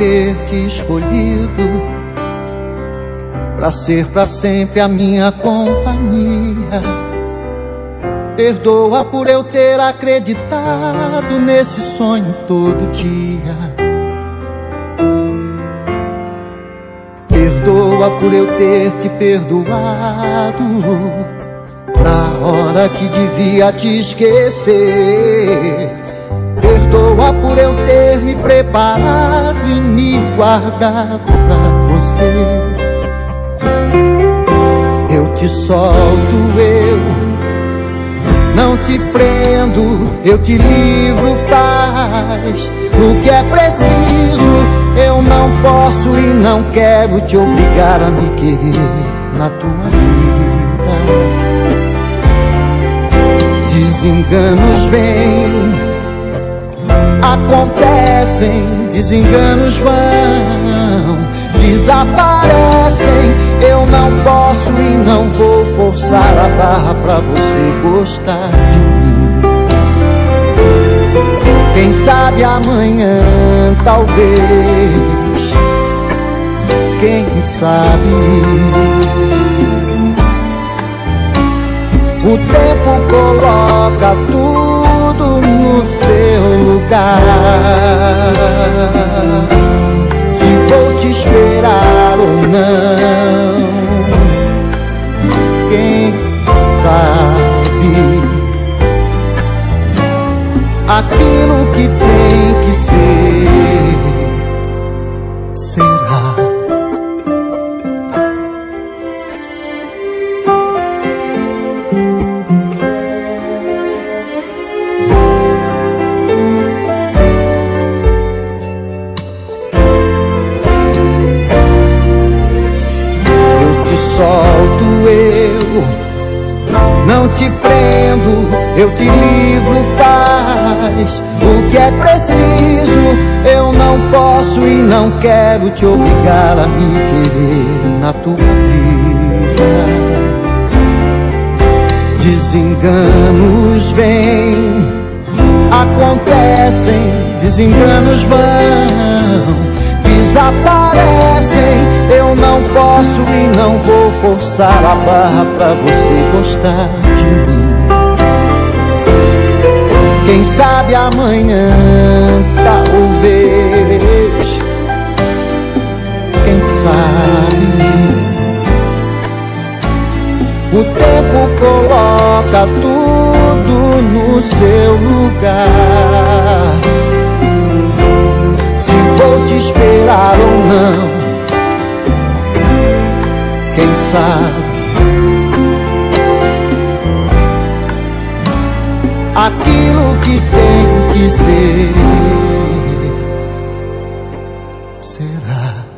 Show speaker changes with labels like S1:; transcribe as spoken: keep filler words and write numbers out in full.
S1: ter te escolhido pra ser pra sempre a minha companhia. Perdoa por eu ter acreditado nesse sonho todo dia. Perdoa por eu ter te perdoado na hora que devia te esquecer. Perdoa por eu ter me preparado e me guardado pra você. Eu te solto, eu não te prendo, eu te livro, faz o que é preciso. Eu não posso e não quero te obrigar a me querer na tua vida. Desenganos vêm, acontecem, desenganos vão, desaparecem. Eu não posso e não vou forçar a barra pra você gostar de mim. Quem sabe amanhã, talvez, quem sabe. O tempo coloca tudo no seu lugar. Se vou te esperar ou não, quem sabe. Aquilo que tem que ser, será. Eu te solto, eu não te prendo, eu te livro, faz o que é preciso. Eu não posso e não quero te obrigar a me querer na tua vida. Desenganos vêm, acontecem, desenganos vão, desaparecem. Eu não posso e não vou forçar a barra pra você gostar de mim. Quem sabe amanhã, talvez, quem sabe. O tempo coloca tudo no seu lugar. Se vou te esperar ou não, quem sabe. Aquilo que tem que ser, será.